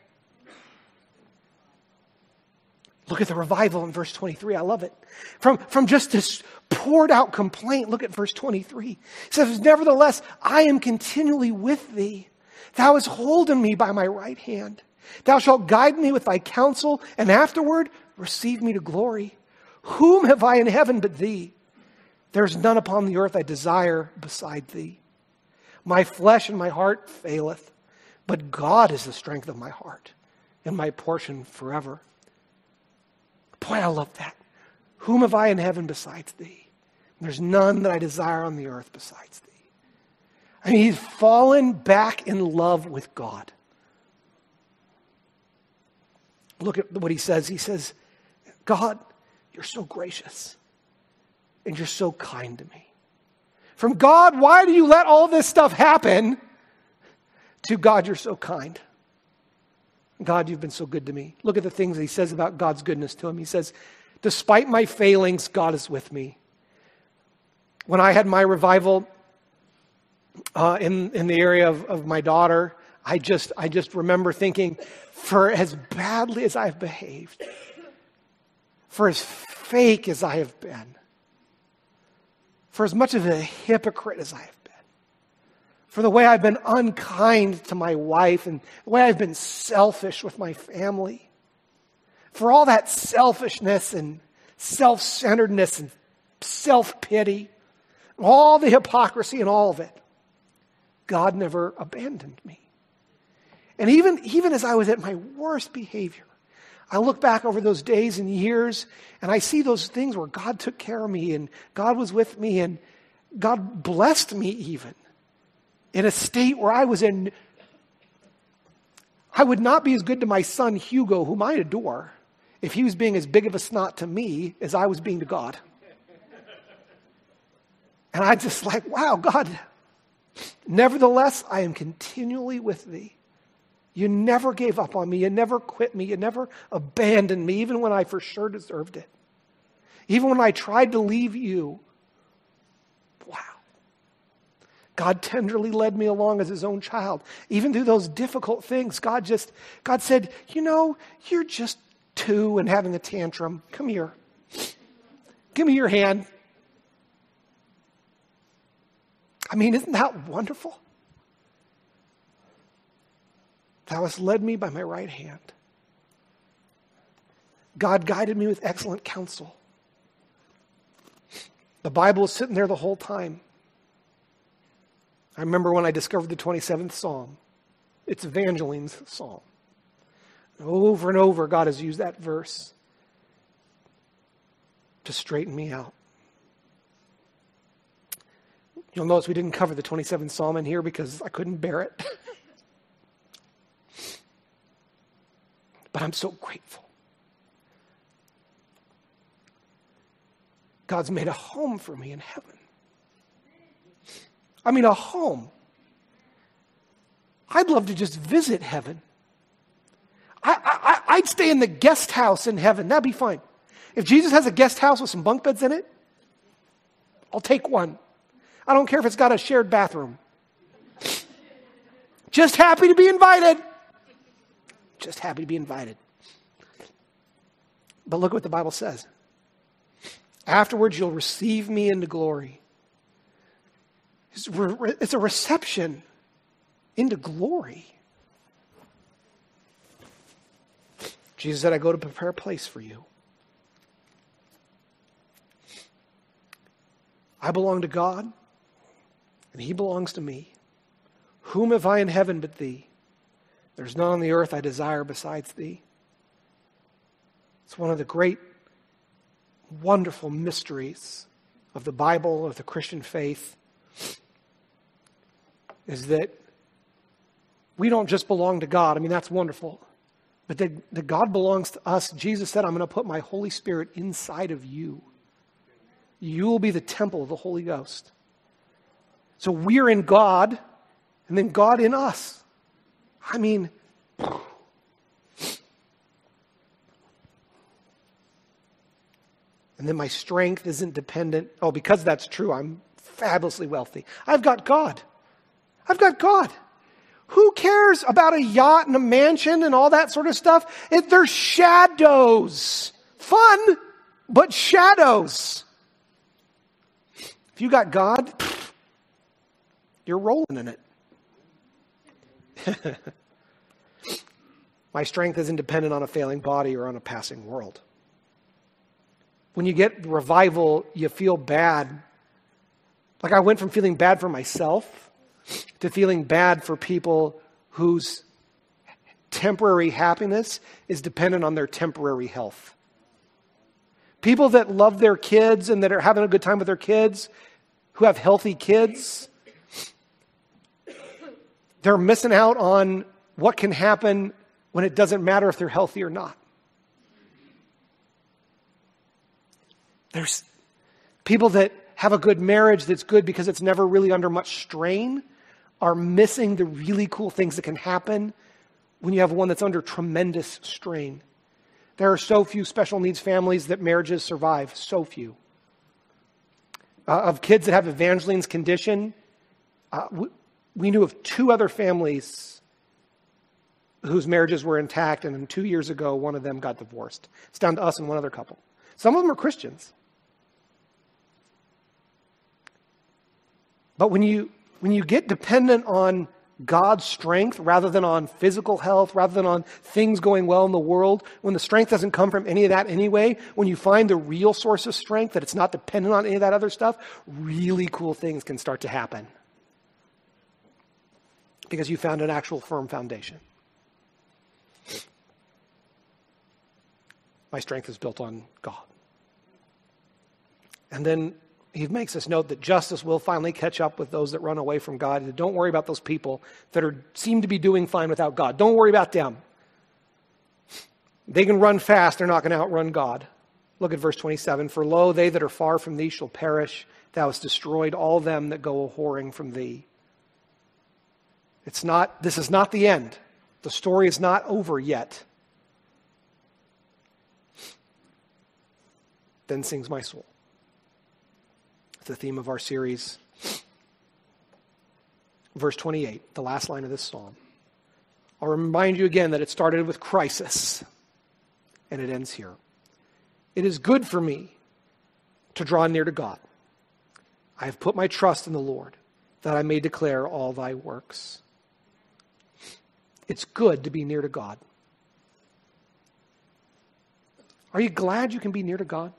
Look at the revival in verse 23. I love it. From just this poured out complaint, look at verse 23. It says, nevertheless, I am continually with thee. Thou hast holden me by my right hand. Thou shalt guide me with thy counsel, and afterward receive me to glory. Whom have I in heaven but thee? There is none upon the earth I desire beside thee. My flesh and my heart faileth, but God is the strength of my heart and my portion forever. Boy, I love that. Whom have I in heaven besides thee? There's none that I desire on the earth besides thee. I mean, he's fallen back in love with God. Look at what he says. He says, God, you're so gracious and you're so kind to me. From God, why do you let all this stuff happen? To God, you're so kind. God, you've been so good to me. Look at the things that he says about God's goodness to him. He says, despite my failings, God is with me. When I had my revival in the area of my daughter, I just remember thinking, for as badly as I've behaved, for as fake as I have been, for as much of a hypocrite as I have been, for the way I've been unkind to my wife and the way I've been selfish with my family, for all that selfishness and self-centeredness and self-pity, all the hypocrisy and all of it, God never abandoned me. And even as I was at my worst behavior, I look back over those days and years and I see those things where God took care of me and God was with me and God blessed me even in a state where I would not be as good to my son Hugo, whom I adore, if he was being as big of a snot to me as I was being to God. And I just like, wow, God, nevertheless, I am continually with thee. You never gave up on me. You never quit me. You never abandoned me, even when I for sure deserved it. Even when I tried to leave you. Wow. God tenderly led me along as his own child. Even through those difficult things, God said, you're just 2 and having a tantrum. Come here. Give me your hand. I mean, isn't that wonderful? Thou hast led me by my right hand. God guided me with excellent counsel. The Bible is sitting there the whole time. I remember when I discovered the 27th Psalm. It's Evangeline's psalm. Over and over, God has used that verse to straighten me out. You'll notice we didn't cover the 27th Psalm in here because I couldn't bear it. But I'm so grateful. God's made a home for me in heaven. I mean, a home. I'd love to just visit heaven. I'd stay in the guest house in heaven. That'd be fine. If Jesus has a guest house with some bunk beds in it, I'll take one. I don't care if it's got a shared bathroom. Just happy to be invited. Just happy to be invited. But look what the Bible says. Afterwards, you'll receive me into glory. It's a reception into glory. Jesus said, I go to prepare a place for you. I belong to God, and he belongs to me. Whom have I in heaven but thee? There's none on the earth I desire besides thee. It's one of the great, wonderful mysteries of the Bible, of the Christian faith, is that we don't just belong to God. I mean, that's wonderful. But that God belongs to us. Jesus said, I'm going to put my Holy Spirit inside of you. You will be the temple of the Holy Ghost. So we're in God, and then God in us. I mean, and then my strength isn't dependent. Oh, because that's true, I'm fabulously wealthy. I've got God. I've got God. Who cares about a yacht and a mansion and all that sort of stuff? They're shadows. Fun, but shadows. If you got God, you're rolling in it. My strength isn't dependent on a failing body or on a passing world. When you get revival, you feel bad. Like I went from feeling bad for myself to feeling bad for people whose temporary happiness is dependent on their temporary health. People that love their kids and that are having a good time with their kids, who have healthy kids, they're missing out on what can happen when it doesn't matter if they're healthy or not. There's people that have a good marriage that's good because it's never really under much strain, are missing the really cool things that can happen when you have one that's under tremendous strain. There are so few special needs families that marriages survive. So few. Of kids that have Evangeline's condition, we knew of 2 other families whose marriages were intact, and then 2 years ago, one of them got divorced. It's down to us and one other couple. Some of them are Christians. But when you get dependent on God's strength rather than on physical health, rather than on things going well in the world, when the strength doesn't come from any of that anyway, when you find the real source of strength, that it's not dependent on any of that other stuff, really cool things can start to happen. Because you found an actual firm foundation. My strength is built on God. And then he makes us note that justice will finally catch up with those that run away from God. Don't worry about those people that seem to be doing fine without God. Don't worry about them. They can run fast. They're not going to outrun God. Look at verse 27. For lo, they that are far from thee shall perish. Thou hast destroyed all them that go a-whoring from thee. This is not the end. The story is not over yet. Then sings my soul. The theme of our series. Verse 28, the last line of this psalm. I'll remind you again that it started with crisis, and it ends here. It is good for me to draw near to God. I have put my trust in the Lord, that I may declare all thy works. It's good to be near to God. Are you glad you can be near to God?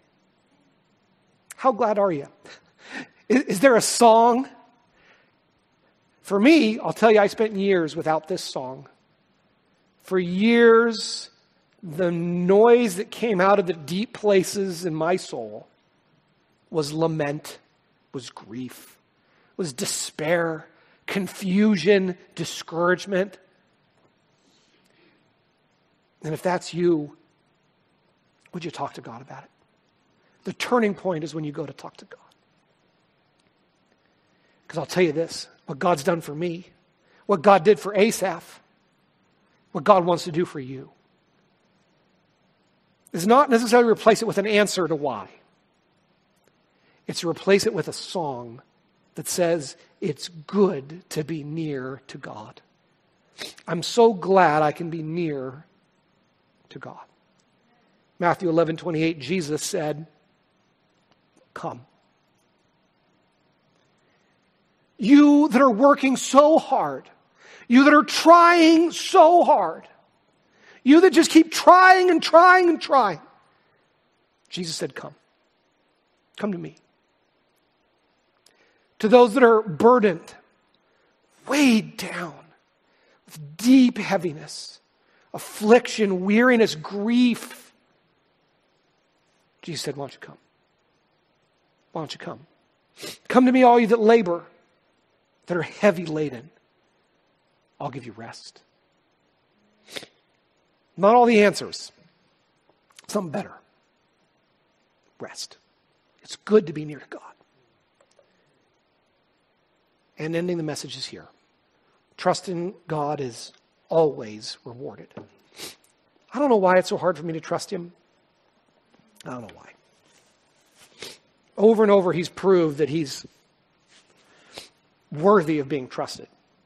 How glad are you? Is there a song? For me, I'll tell you, I spent years without this song. For years, the noise that came out of the deep places in my soul was lament, was grief, was despair, confusion, discouragement. And if that's you, would you talk to God about it? The turning point is when you go to talk to God. Because I'll tell you this, what God's done for me, what God did for Asaph, what God wants to do for you, is not necessarily replace it with an answer to why. It's to replace it with a song that says, it's good to be near to God. I'm so glad I can be near to God. Matthew 11:28, Jesus said, come. You that are working so hard, you that are trying so hard, you that just keep trying and trying and trying, Jesus said, come. Come to me. To those that are burdened, weighed down with deep heaviness, affliction, weariness, grief, Jesus said, why don't you come? Why don't you come? Come to me, all you that labor, that are heavy laden. I'll give you rest. Not all the answers. Something better. Rest. It's good to be near to God. And ending the message is here. Trust in God is always rewarded. I don't know why it's so hard for me to trust Him. I don't know why. Over and over, He's proved that He's worthy of being trusted.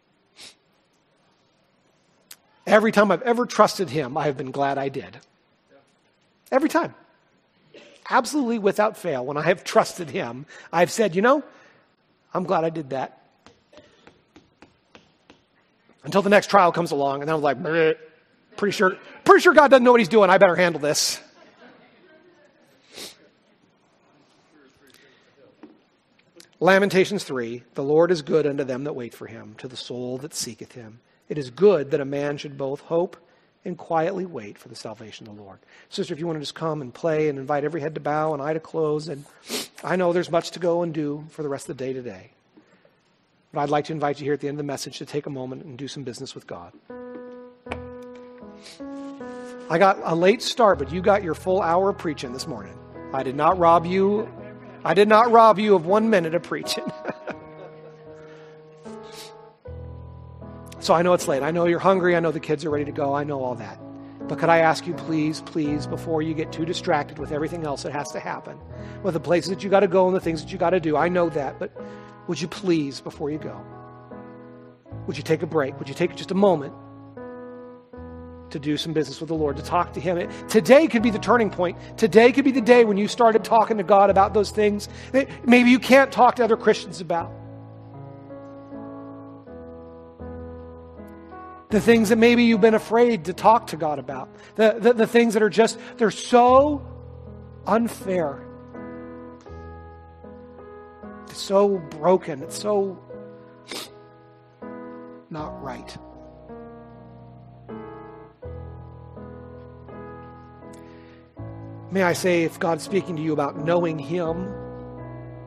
Every time I've ever trusted Him, I have been glad I did. Every time. Absolutely without fail. When I have trusted Him, I've said, I'm glad I did that. Until the next trial comes along, and then I'm like, pretty sure God doesn't know what He's doing. I better handle this. Lamentations 3, the Lord is good unto them that wait for Him, to the soul that seeketh Him. It is good that a man should both hope and quietly wait for the salvation of the Lord. Sister, if you want to just come and play and invite every head to bow and eye to close, and I know there's much to go and do for the rest of the day today. But I'd like to invite you here at the end of the message to take a moment and do some business with God. I got a late start, but you got your full hour of preaching this morning. I did not rob you of 1 minute of preaching. So I know it's late. I know you're hungry. I know the kids are ready to go. I know all that. But could I ask you, please, before you get too distracted with everything else that has to happen, with the places that you got to go and the things that you got to do, I know that, but would you please, before you go, would you take a break? Would you take just a moment to do some business with the Lord, to talk to Him? Today could be the turning point. Today could be the day when you started talking to God about those things that maybe you can't talk to other Christians about. The things that maybe you've been afraid to talk to God about. The things that are just, they're so unfair. It's so broken. It's so not right. May I say, if God's speaking to you about knowing Him,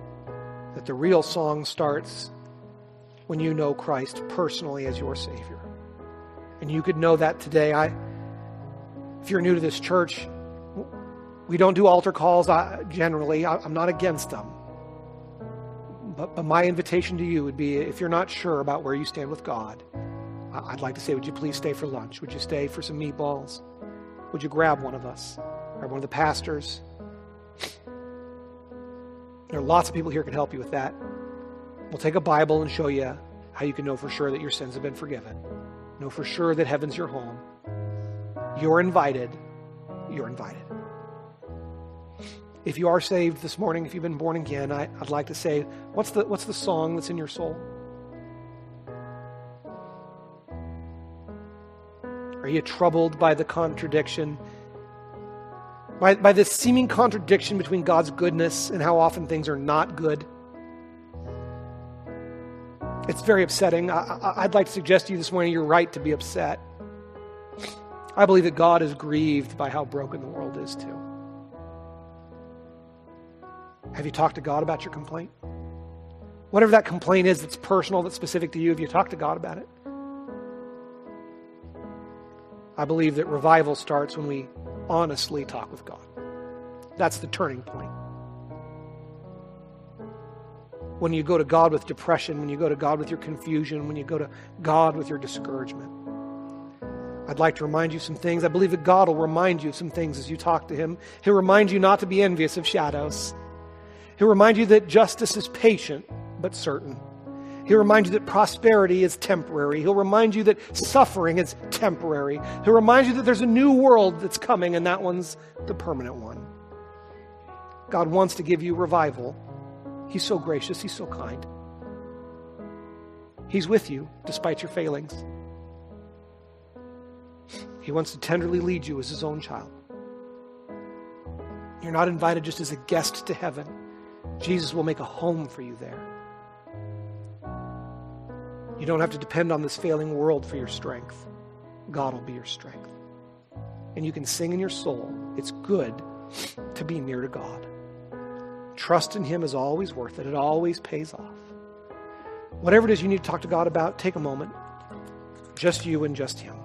that the real song starts when you know Christ personally as your Savior. And you could know that today. If you're new to this church, we don't do altar calls generally. I'm not against them. But my invitation to you would be, if you're not sure about where you stand with God, I'd like to say, would you please stay for lunch? Would you stay for some meatballs? Would you grab one of us? Grab one of the pastors? There are lots of people here who can help you with that. We'll take a Bible and show you how you can know for sure that your sins have been forgiven. Know for sure that heaven's your home. You're invited. You're invited. If you are saved this morning, if you've been born again, I'd like to say, what's the song that's in your soul? Are you troubled by the contradiction? By this seeming contradiction between God's goodness and how often things are not good? It's very upsetting. I'd like to suggest to you this morning, you're right to be upset. I believe that God is grieved by how broken the world is too. Have you talked to God about your complaint? Whatever that complaint is that's personal, that's specific to you, have you talked to God about it? I believe that revival starts when we honestly talk with God. That's the turning point. When you go to God with depression, when you go to God with your confusion, when you go to God with your discouragement. I'd like to remind you some things. I believe that God will remind you of some things as you talk to Him. He'll remind you not to be envious of shadows. He'll remind you that justice is patient but certain. He'll remind you that prosperity is temporary. He'll remind you that suffering is temporary. He'll remind you that there's a new world that's coming, and that one's the permanent one. God wants to give you revival. He's so gracious. He's so kind. He's with you despite your failings. He wants to tenderly lead you as His own child. You're not invited just as a guest to heaven. Jesus will make a home for you there. You don't have to depend on this failing world for your strength. God will be your strength. And you can sing in your soul, it's good to be near to God. Trust in Him is always worth it. It always pays off. Whatever it is you need to talk to God about, take a moment. Just you and just Him.